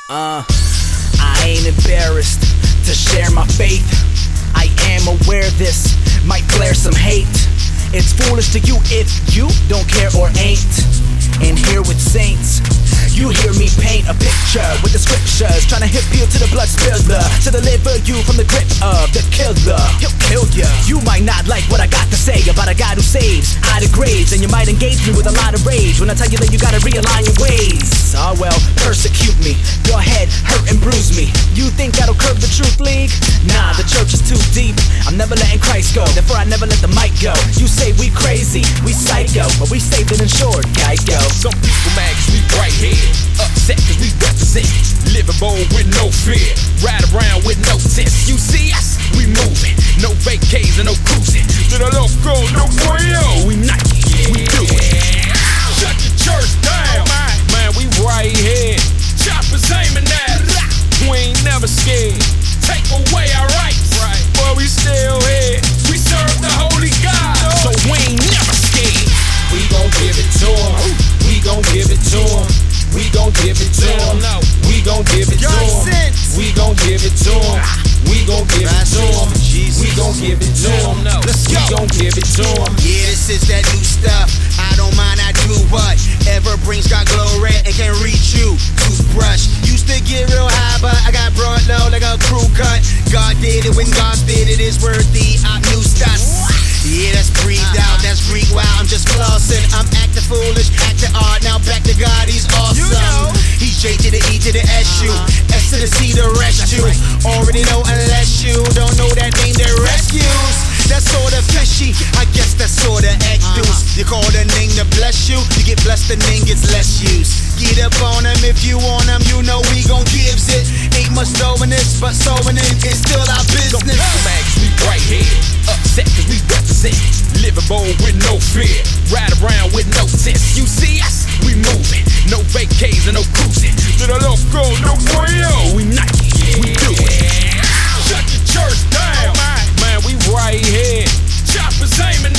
I ain't embarrassed to share my faith. I am aware this might flare some hate. It's foolish to you if you don't care or ain't. And here with saints, you hear me paint a picture with the scriptures, trying to hip you to the blood spiller, to deliver you from the grip of the killer. He'll kill ya. You might not like what I got to say about a God who saves out of graves, and you might engage me with a lot of rage when I tell you that you gotta realign your ways. Ah well, persecute me, go ahead, hurt and bruise me. You think that'll curb the truth league? Nah, the church is too deep. I'm never letting Christ go, therefore I never let the mic go. You say we crazy, we psycho, but we saved and insured, Geico. Some people mad cause we bright head, upset cause we represent, living bold with no fear, ride around with no sense. You see us, we moving, no vacays and no cruising, to the loco, no pollo. We Nike, we do it. Shut the church down, man, we right here. Choppers aiming at us, we ain't never scared. Take away our rights, but we still here. We serve the holy God, so we ain't never scared. We gon' give it to him. We gon' give it to him. We gon' give it to him. We gon' give it to him. We gon' give it to him. We gon' give it to him. We gon' give it to him. We gon' give it to him. Yeah, this is that new stuff. I don't mind, I do whatever brings God glory and can reach you. Toothbrush used to get real high, but I got brought low like a crew cut. God did it when God did it. Is worthy. I'm new stuff. Yeah, that's breathed out, that's freak wow. I'm just flossing, I'm acting foolish, acting odd. Now back to God, he's awesome. You know. He's J to the E to the S U, S to the C to rest you. Already know unless you don't know that name that rescues. That's sorta fishy, I guess that's sorta excuse. You call the name to bless you, you get blessed, the name gets less use. Get up on him if you want him, you know we gon' gives it. Ain't much throwing this, but sewing it is still our business. Some people mad cause we bright head, upset cause we represent, living bold with no fear, ride around with no sense. You see us, we moving, no vacays and no cruising, to the loco, no pollo. We Nike, we do it. Shut the church down, man, we right here. Choppers aiming